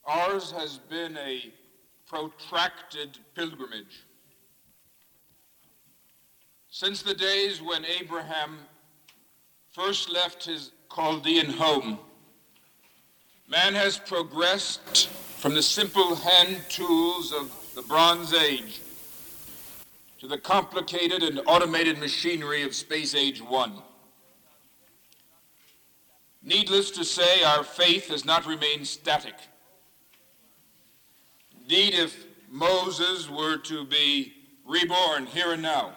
Ours has been a protracted pilgrimage. Since the days when Abraham first left his Chaldean home, man has progressed from the simple hand tools of the Bronze Age to the complicated and automated machinery of Space Age 1. Needless to say, our faith has not remained static. Indeed, if Moses were to be reborn here and now,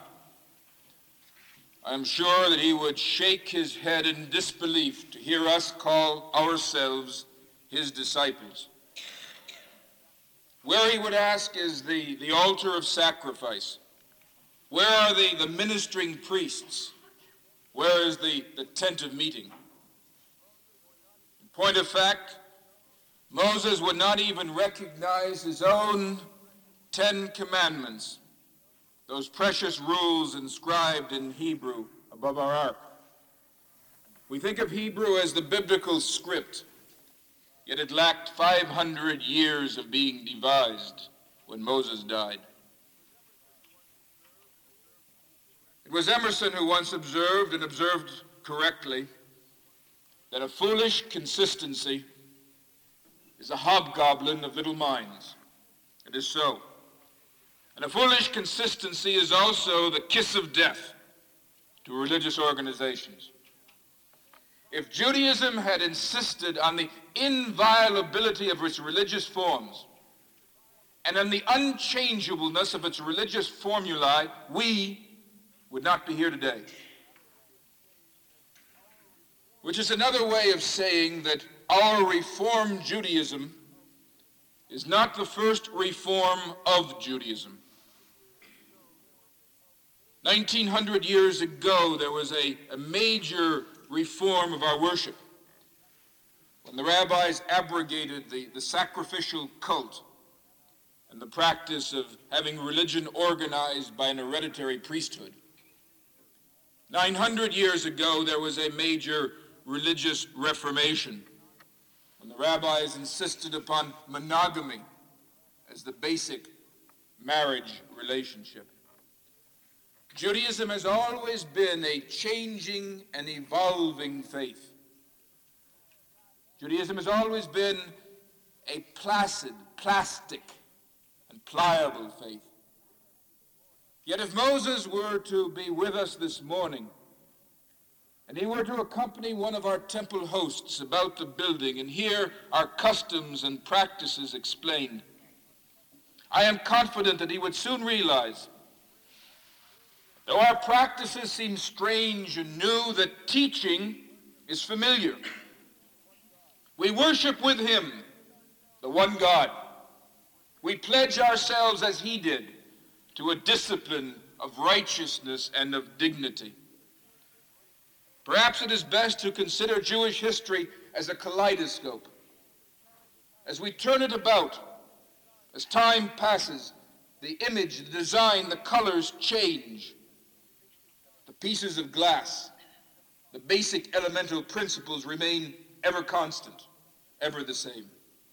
I'm sure that he would shake his head in disbelief to hear us call ourselves his disciples. Where, he would ask, is the altar of sacrifice? Where are the ministering priests? Where is the tent of meeting? In point of fact, Moses would not even recognize his own 10 commandments, those precious rules inscribed in Hebrew above our ark. We think of Hebrew as the biblical script, yet it lacked 500 years of being devised when Moses died. It was Emerson who once observed, and observed correctly, that a foolish consistency is a hobgoblin of little minds. It is so. And a foolish consistency is also the kiss of death to religious organizations. If Judaism had insisted on the inviolability of its religious forms and on the unchangeableness of its religious formulae, we would not be here today. Which is another way of saying that our Reform Judaism is not the first reform of Judaism. 1900 years ago, there was a major reform of our worship when the rabbis abrogated the sacrificial cult and the practice of having religion organized by an hereditary priesthood. 900 years ago, there was a major religious reformation when the rabbis insisted upon monogamy as the basic marriage relationship. Judaism has always been a changing and evolving faith. Judaism has always been a placid, plastic, and pliable faith. Yet if Moses were to be with us this morning, and he were to accompany one of our temple hosts about the building and hear our customs and practices explained, I am confident that he would soon realize, though our practices seem strange and new, that teaching is familiar. We worship with him, the one God. We pledge ourselves, as he did, to a discipline of righteousness and of dignity. Perhaps it is best to consider Jewish history as a kaleidoscope. As we turn it about, as time passes, the image, the design, the colors change. The pieces of glass, the basic elemental principles remain ever constant, ever the same.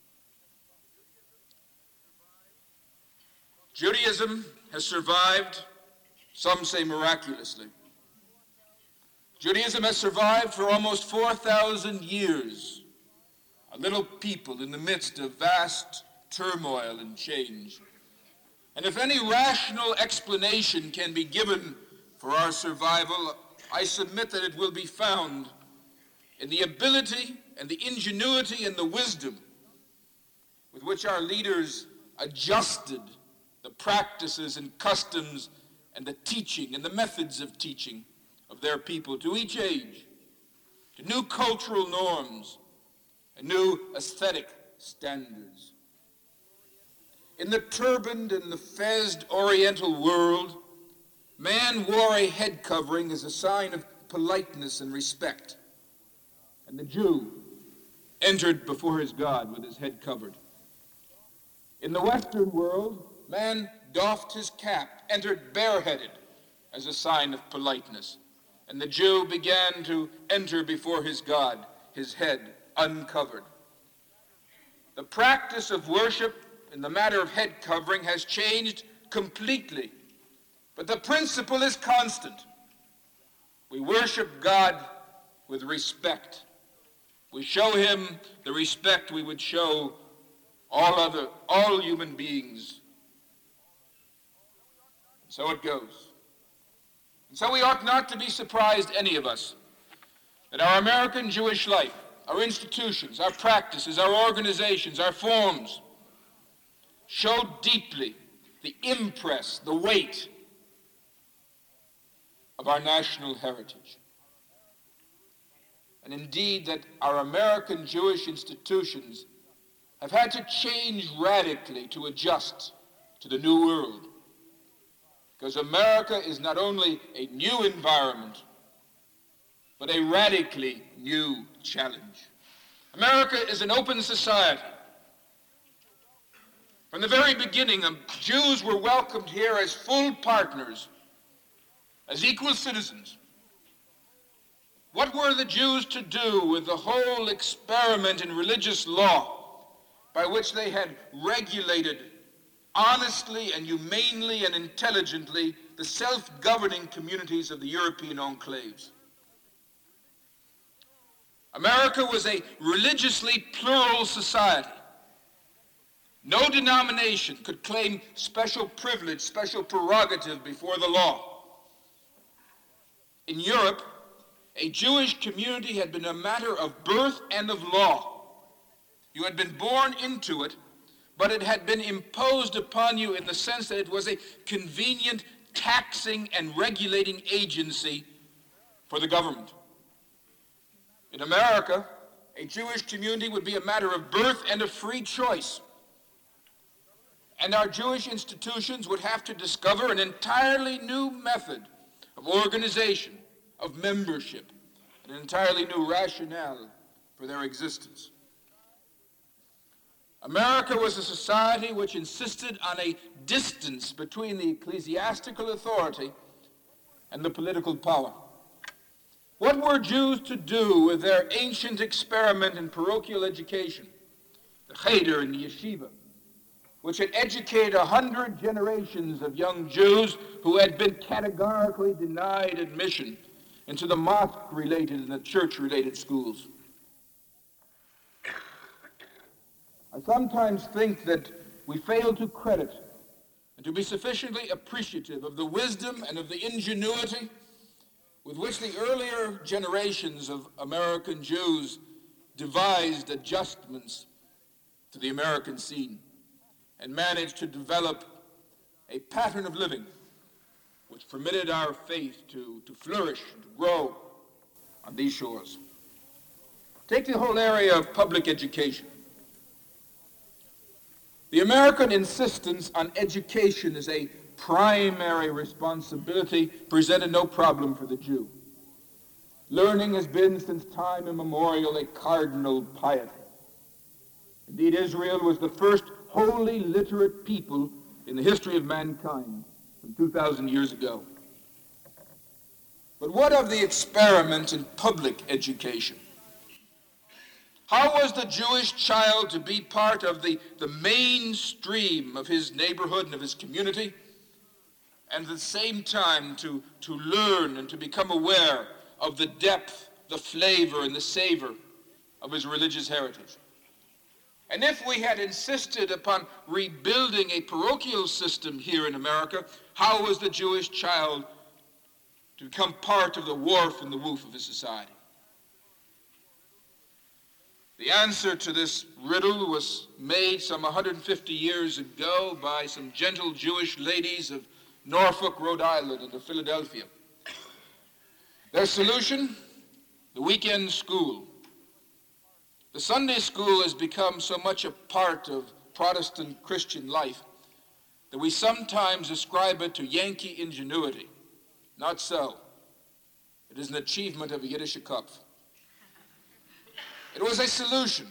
Judaism has survived, some say miraculously. Judaism has survived for almost 4,000 years, a little people in the midst of vast turmoil and change. And if any rational explanation can be given for our survival, I submit that it will be found in the ability and the ingenuity and the wisdom with which our leaders adjusted the practices and customs and the teaching and the methods of teaching of their people to each age, to new cultural norms and new aesthetic standards. In the turbaned and the fezzed Oriental world, man wore a head covering as a sign of politeness and respect, and the Jew entered before his God with his head covered. In the Western world, man doffed his cap, entered bareheaded as a sign of politeness, and the Jew began to enter before his God, his head uncovered. The practice of worship in the matter of head covering has changed completely, but the principle is constant. We worship God with respect. We show him the respect we would show all human beings. So it goes. And so we ought not to be surprised, any of us, that our American Jewish life, our institutions, our practices, our organizations, our forms, show deeply the impress, the weight of our national heritage. And indeed that our American Jewish institutions have had to change radically to adjust to the new world. Because America is not only a new environment, but a radically new challenge. America is an open society. From the very beginning, Jews were welcomed here as full partners, as equal citizens. What were the Jews to do with the whole experiment in religious law by which they had regulated honestly and humanely and intelligently the self-governing communities of the European enclaves? America was a religiously plural society. No denomination could claim special privilege, special prerogative before the law. In Europe, a Jewish community had been a matter of birth and of law. You had been born into it, but it had been imposed upon you in the sense that it was a convenient taxing and regulating agency for the government. In America, a Jewish community would be a matter of birth and of free choice. And our Jewish institutions would have to discover an entirely new method of organization, of membership, and an entirely new rationale for their existence. America was a society which insisted on a distance between the ecclesiastical authority and the political power. What were Jews to do with their ancient experiment in parochial education, the cheder and the yeshiva, which had educated 100 generations of young Jews who had been categorically denied admission into the mosque-related and the church-related schools? I sometimes think that we fail to credit and to be sufficiently appreciative of the wisdom and of the ingenuity with which the earlier generations of American Jews devised adjustments to the American scene and managed to develop a pattern of living which permitted our faith to flourish and to grow on these shores. Take the whole area of public education. The American insistence on education as a primary responsibility presented no problem for the Jew. Learning has been since time immemorial a cardinal piety. Indeed, Israel was the first wholly literate people in the history of mankind some 2,000 years ago. But what of the experiment in public education? How was the Jewish child to be part of the mainstream of his neighborhood and of his community, and at the same time to learn and to become aware of the depth, the flavor, and the savor of his religious heritage? And if we had insisted upon rebuilding a parochial system here in America, how was the Jewish child to become part of the warmth and the woof of his society? The answer to this riddle was made some 150 years ago by some gentle Jewish ladies of Norfolk, Rhode Island, and of Philadelphia. Their solution? The weekend school. The Sunday school has become so much a part of Protestant Christian life that we sometimes ascribe it to Yankee ingenuity. Not so. It is an achievement of a Yiddish Kopf. It was a solution,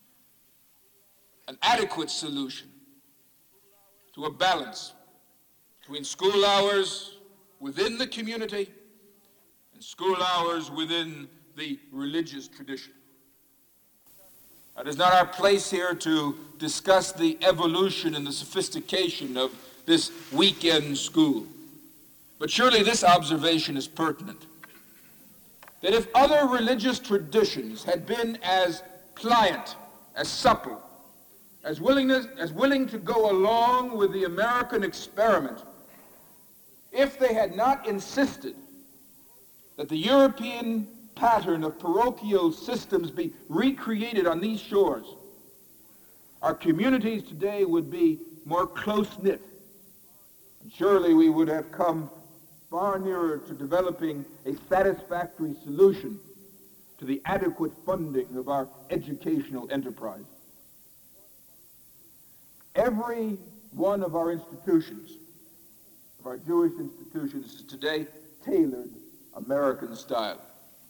an adequate solution to a balance between school hours within the community and school hours within the religious tradition. It is not our place here to discuss the evolution and the sophistication of this weekend school. But surely this observation is pertinent, that if other religious traditions had been as pliant, as supple, as willing to go along with the American experiment, if they had not insisted that the European pattern of parochial systems be recreated on these shores, our communities today would be more close-knit. And surely we would have come far nearer to developing a satisfactory solution to the adequate funding of our educational enterprise. Every one of our institutions, of our Jewish institutions, is today tailored American style.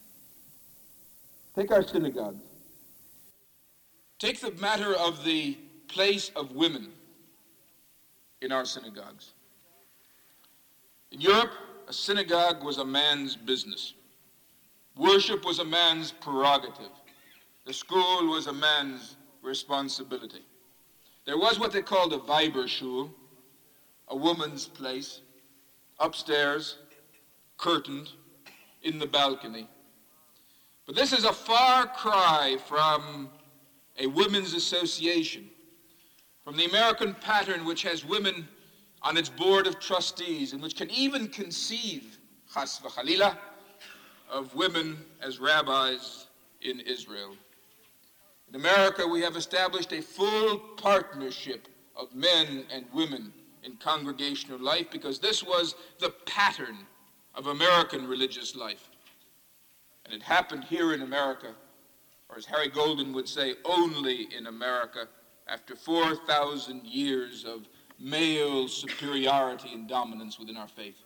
Take our synagogues. Take the matter of the place of women in our synagogues. In Europe, a synagogue was a man's business. Worship was a man's prerogative. The school was a man's responsibility. There was what they called a Weiberschule, a woman's place, upstairs, curtained, in the balcony. But this is a far cry from a women's association, from the American pattern which has women on its board of trustees and which can even conceive, chas v'chalila, of women as rabbis in Israel. In America, we have established a full partnership of men and women in congregational life because this was the pattern of American religious life. And it happened here in America, or as Harry Golden would say, only in America, after 4,000 years of male superiority and dominance within our faith.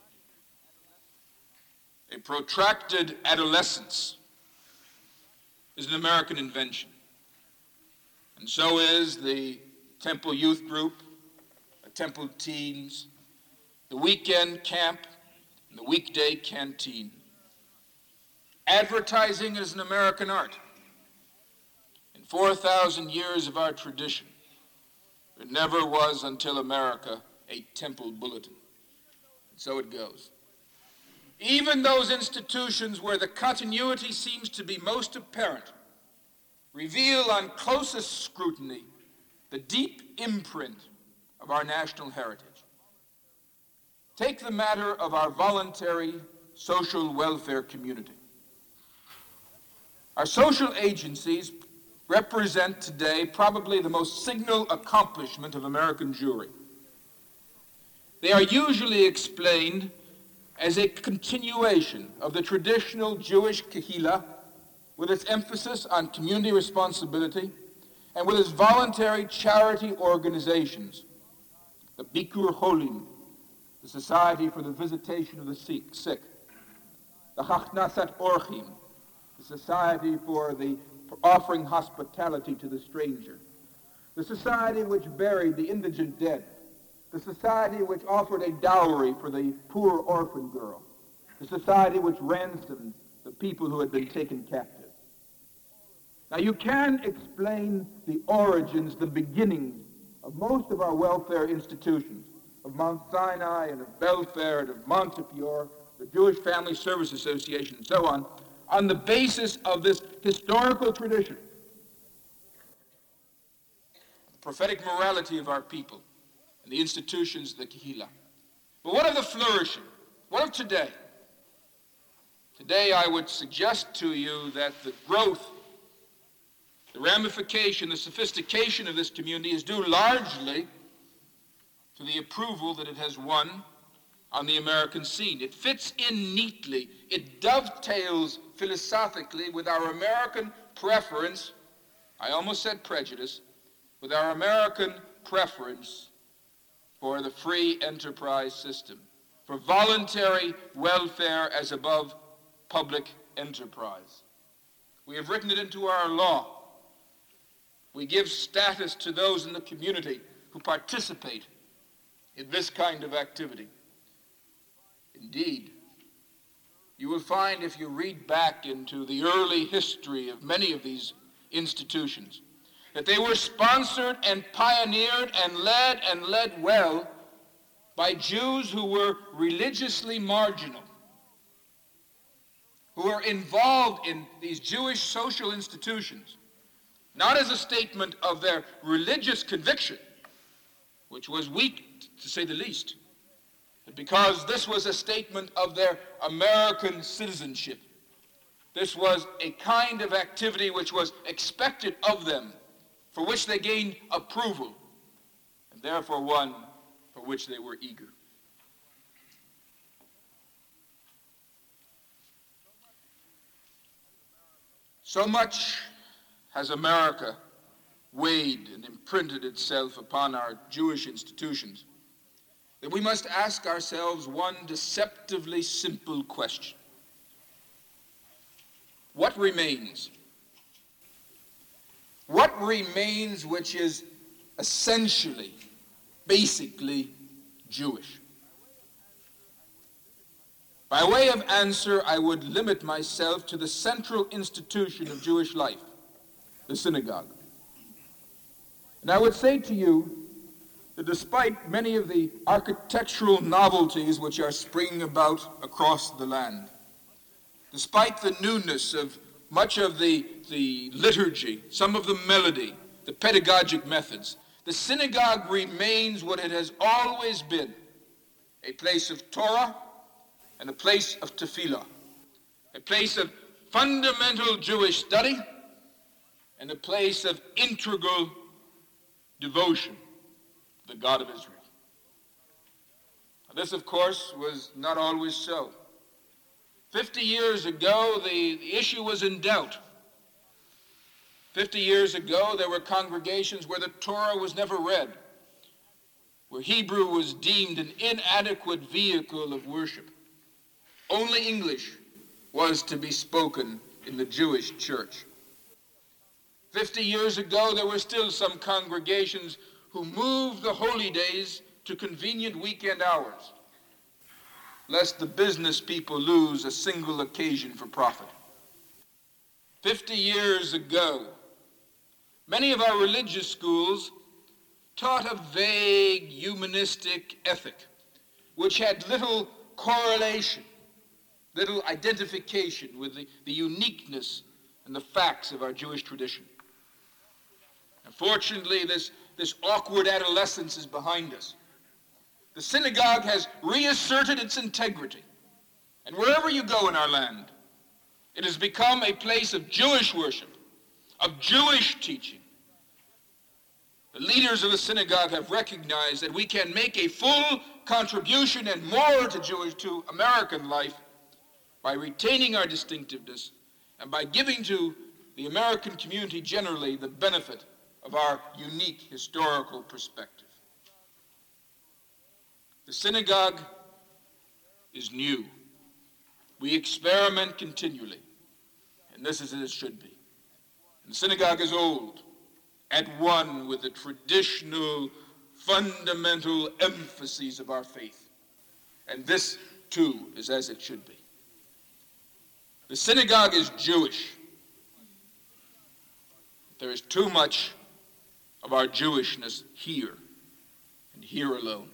A protracted adolescence is an American invention. And so is the Temple Youth Group, the Temple Teens, the weekend camp, and the weekday canteen. Advertising is an American art. In 4,000 years of our tradition, there never was until America a temple bulletin. And so it goes. Even those institutions where the continuity seems to be most apparent reveal on closest scrutiny the deep imprint of our national heritage. Take the matter of our voluntary social welfare community. Our social agencies represent today probably the most signal accomplishment of American Jewry. They are usually explained as a continuation of the traditional Jewish kehillah, with its emphasis on community responsibility and with its voluntary charity organizations, the Bikur Cholim, the Society for the Visitation of the Sick, the Hachnasat Orchim, the Society for offering hospitality to the stranger, the society which buried the indigent dead, the society which offered a dowry for the poor orphan girl, the society which ransomed the people who had been taken captive. Now you can explain the origins, the beginnings of most of our welfare institutions, of Mount Sinai and of Belfair and of Montefiore, the Jewish Family Service Association, and so on the basis of this historical tradition, the prophetic morality of our people, and the institutions of the Kehillah. But what of the flourishing? What of today? Today I would suggest to you that the growth, the ramification, the sophistication of this community is due largely to the approval that it has won on the American scene. It fits in neatly. It dovetails philosophically with our American preference, I almost said prejudice, with our American preference for the free enterprise system, for voluntary welfare as above public enterprise. We have written it into our law. We give status to those in the community who participate in this kind of activity. Indeed, you will find if you read back into the early history of many of these institutions that they were sponsored and pioneered and led well by Jews who were religiously marginal, who were involved in these Jewish social institutions, not as a statement of their religious conviction, which was weak to say the least, but because this was a statement of their American citizenship. This was a kind of activity which was expected of them, for which they gained approval, and therefore one for which they were eager. So much has America weighed and imprinted itself upon our Jewish institutions that we must ask ourselves one deceptively simple question. What remains? What remains which is essentially, basically Jewish? By way of answer, I would limit myself to the central institution of Jewish life, the synagogue. And I would say to you that despite many of the architectural novelties which are springing about across the land, despite the newness of much of the liturgy, some of the melody, the pedagogic methods, the synagogue remains what it has always been, a place of Torah and a place of tefillah, a place of fundamental Jewish study and a place of integral devotion to the God of Israel. Now, this, of course, was not always so. 50 years ago, the issue was in doubt. 50 years ago, there were congregations where the Torah was never read, where Hebrew was deemed an inadequate vehicle of worship. Only English was to be spoken in the Jewish church. 50 years ago, there were still some congregations who moved the holy days to convenient weekend hours, lest the business people lose a single occasion for profit. 50 years ago, many of our religious schools taught a vague humanistic ethic, which had little correlation, little identification with the uniqueness and the facts of our Jewish tradition. Unfortunately, this awkward adolescence is behind us. The synagogue has reasserted its integrity. And wherever you go in our land, it has become a place of Jewish worship, of Jewish teaching. The leaders of the synagogue have recognized that we can make a full contribution and more to American life by retaining our distinctiveness and by giving to the American community generally the benefit of our unique historical perspective. The synagogue is new. We experiment continually, and this is as it should be. And the synagogue is old, at one with the traditional, fundamental emphases of our faith. And this, too, is as it should be. The synagogue is Jewish. There is too much of our Jewishness here, and here alone.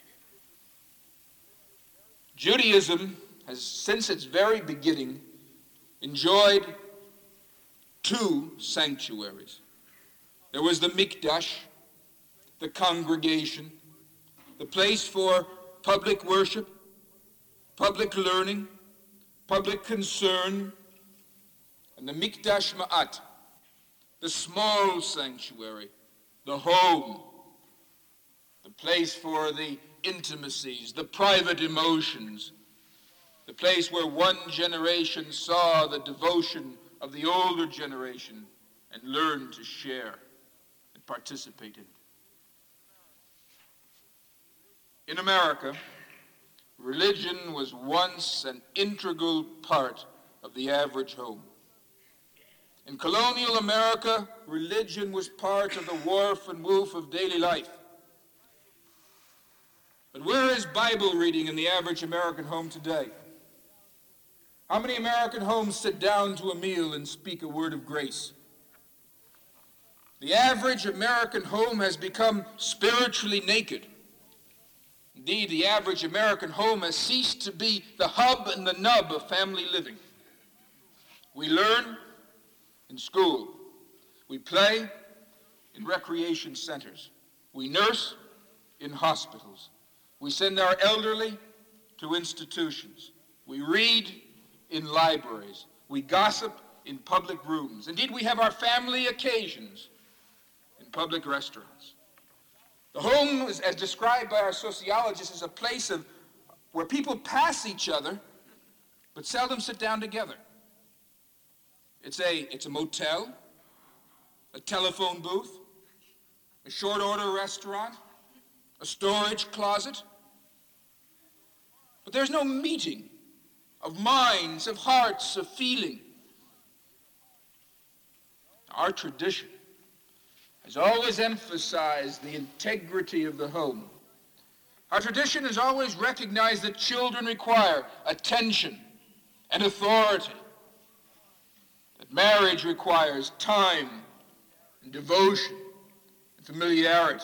Judaism has, since its very beginning, enjoyed two sanctuaries. There was the Mikdash, the congregation, the place for public worship, public learning, public concern, and the Mikdash Ma'at, the small sanctuary, the home, the place for the intimacies, the private emotions, the place where one generation saw the devotion of the older generation and learned to share and participate in it. In America, religion was once an integral part of the average home. In colonial America, religion was part of the wharf and woof of daily life. But where is Bible reading in the average American home today? How many American homes sit down to a meal and speak a word of grace? The average American home has become spiritually naked. Indeed, the average American home has ceased to be the hub and the nub of family living. We learn in school. We play in recreation centers. We nurse in hospitals. We send our elderly to institutions. We read in libraries. We gossip in public rooms. Indeed, we have our family occasions in public restaurants. The home, as described by our sociologists, is a place where people pass each other but seldom sit down together. It's a motel, a telephone booth, a short order restaurant, a storage closet. But there's no meeting of minds, of hearts, of feeling. Our tradition has always emphasized the integrity of the home. Our tradition has always recognized that children require attention and authority, that marriage requires time and devotion and familiarity.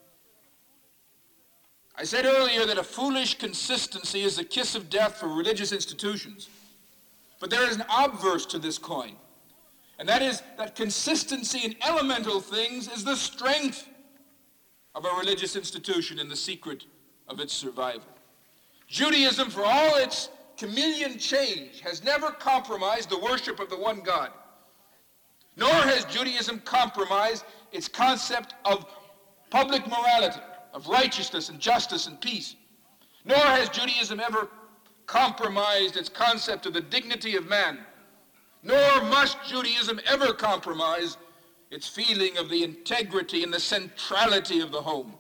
I said earlier that a foolish consistency is the kiss of death for religious institutions. But there is an obverse to this coin, and that is that consistency in elemental things is the strength of a religious institution and the secret of its survival. Judaism, for all its chameleon change, has never compromised the worship of the one God. Nor has Judaism compromised its concept of public morality, of righteousness and justice and peace. Nor has Judaism ever compromised its concept of the dignity of man. Nor must Judaism ever compromise its feeling of the integrity and the centrality of the home.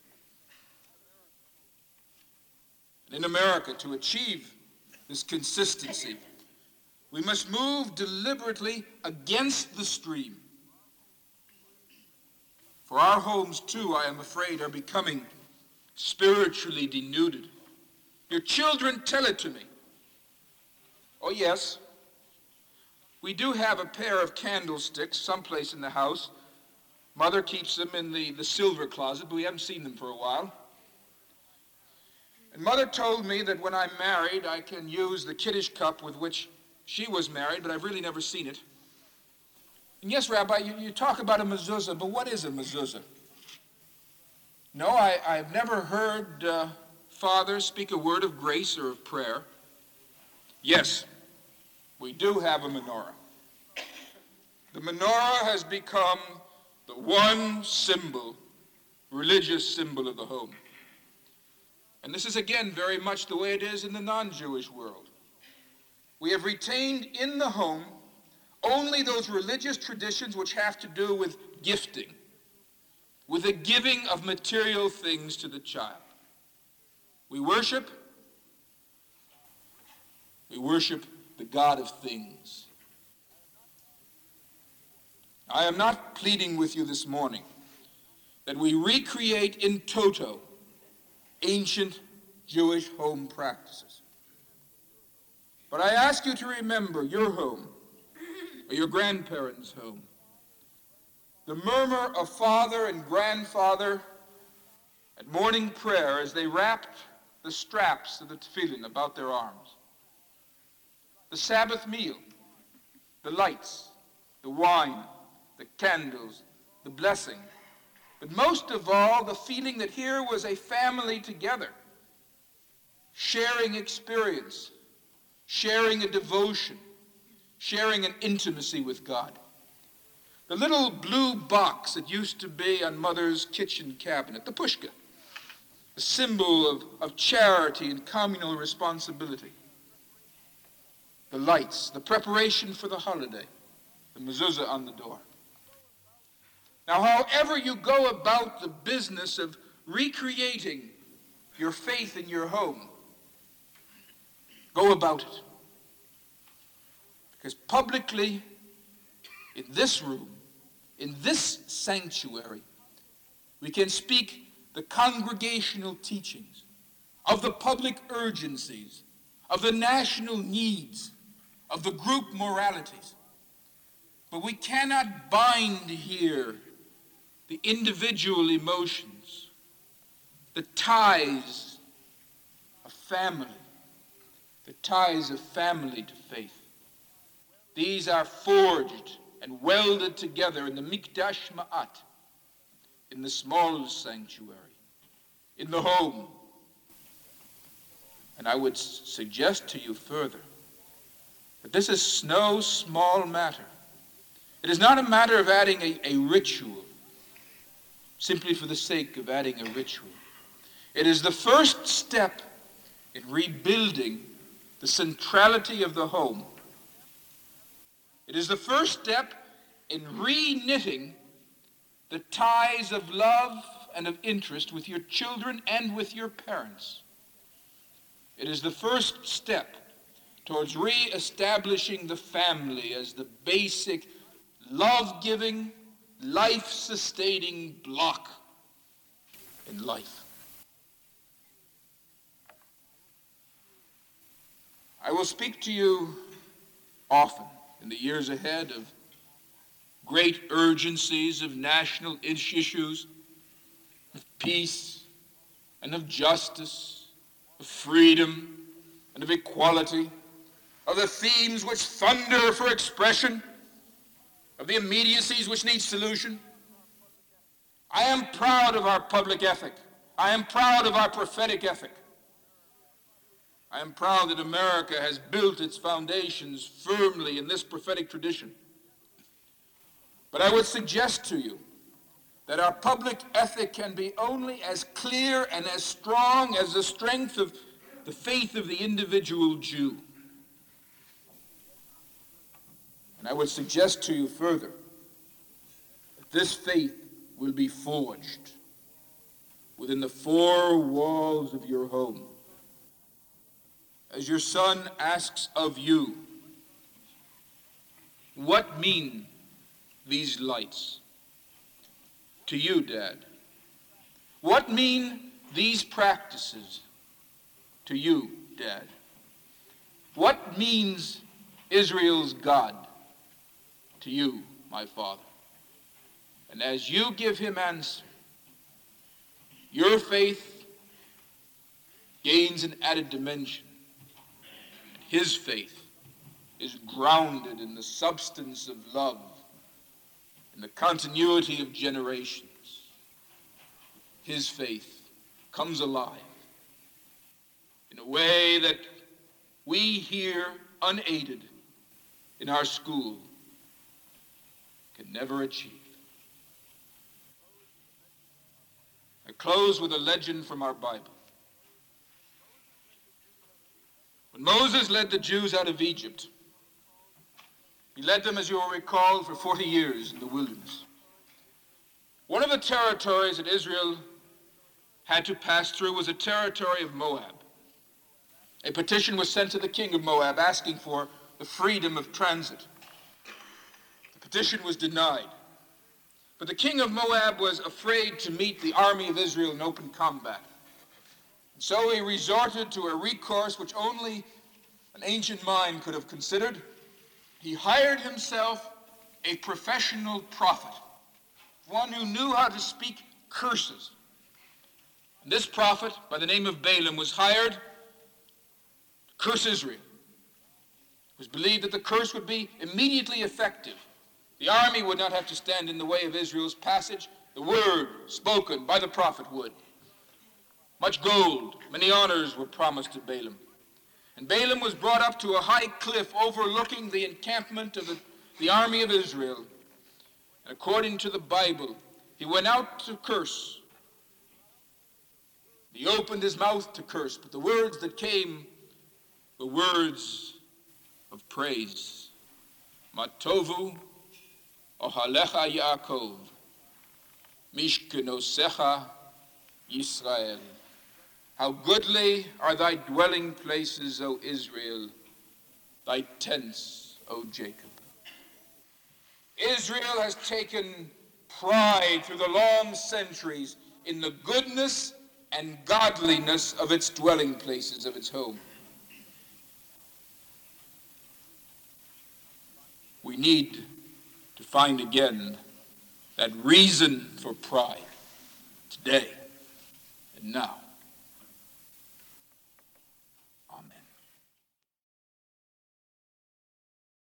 In America, to achieve this consistency, we must move deliberately against the stream. For our homes, too, I am afraid, are becoming spiritually denuded. Your children tell it to me. Oh, yes, we do have a pair of candlesticks someplace in the house. Mother keeps them in the silver closet, but we haven't seen them for a while. And Mother told me that when I'm married, I can use the Kiddush cup with which she was married, but I've really never seen it. And yes, Rabbi, you talk about a mezuzah, but what is a mezuzah? No, I've never heard Father speak a word of grace or of prayer. Yes, we do have a menorah. The menorah has become the one symbol, religious symbol of the home. And this is again very much the way it is in the non-Jewish world. We have retained in the home only those religious traditions which have to do with gifting, with the giving of material things to the child. We worship the God of things. I am not pleading with you this morning that we recreate in toto ancient Jewish home practices. But I ask you to remember your home, or your grandparents' home. The murmur of father and grandfather at morning prayer as they wrapped the straps of the tefillin about their arms. The Sabbath meal, the lights, the wine, the candles, the blessing. But most of all, the feeling that here was a family together, sharing experience, sharing a devotion, sharing an intimacy with God. The little blue box that used to be on Mother's kitchen cabinet, the pushka, a symbol of charity and communal responsibility. The lights, the preparation for the holiday, the mezuzah on the door. Now, however you go about the business of recreating your faith in your home, go about it. Because publicly, in this room, in this sanctuary, we can speak the congregational teachings of the public urgencies, of the national needs, of the group moralities. But we cannot bind here the individual emotions, the ties of family, the ties of family to faith. These are forged and welded together in the Mikdash Ma'at, in the small sanctuary, in the home. And I would suggest to you further that this is no small matter. It is not a matter of adding a ritual, simply for the sake of adding a ritual. It is the first step in rebuilding the centrality of the home. It is the first step in re-knitting the ties of love and of interest with your children and with your parents. It is the first step towards re-establishing the family as the basic, love-giving, life-sustaining block in life. I will speak to you often in the years ahead of great urgencies of national issues, of peace and of justice, of freedom and of equality, of the themes which thunder for expression, of the immediacies which need solution. I am proud of our public ethic. I am proud of our prophetic ethic. I am proud that America has built its foundations firmly in this prophetic tradition. But I would suggest to you that our public ethic can be only as clear and as strong as the strength of the faith of the individual Jew. And I would suggest to you further that this faith will be forged within the four walls of your home. As your son asks of you, what mean these lights to you, Dad? What mean these practices to you, Dad? What means Israel's God to you, my father? And as you give him answer, your faith gains an added dimension. His faith is grounded in the substance of love, in the continuity of generations. His faith comes alive in a way that we here, unaided in our school, can never achieve. I close with a legend from our Bible. When Moses led the Jews out of Egypt, he led them, as you will recall, for 40 years in the wilderness. One of the territories that Israel had to pass through was the territory of Moab. A petition was sent to the king of Moab asking for the freedom of transit. The petition was denied. But the king of Moab was afraid to meet the army of Israel in open combat. And so he resorted to a recourse which only an ancient mind could have considered. He hired himself a professional prophet, one who knew how to speak curses. And this prophet, by the name of Balaam, was hired to curse Israel. It was believed that the curse would be immediately effective. The army would not have to stand in the way of Israel's passage. The word spoken by the prophet would. Much gold, many honors were promised to Balaam. And Balaam was brought up to a high cliff overlooking the encampment of the army of Israel. And according to the Bible, he went out to curse. He opened his mouth to curse, but the words that came were words of praise. Matovu ohalecha Yaakov, mishkenosecha Yisrael. How goodly are thy dwelling places, O Israel, thy tents, O Jacob. Israel has taken pride through the long centuries in the goodness and godliness of its dwelling places, of its home. We need to find again that reason for pride today and now.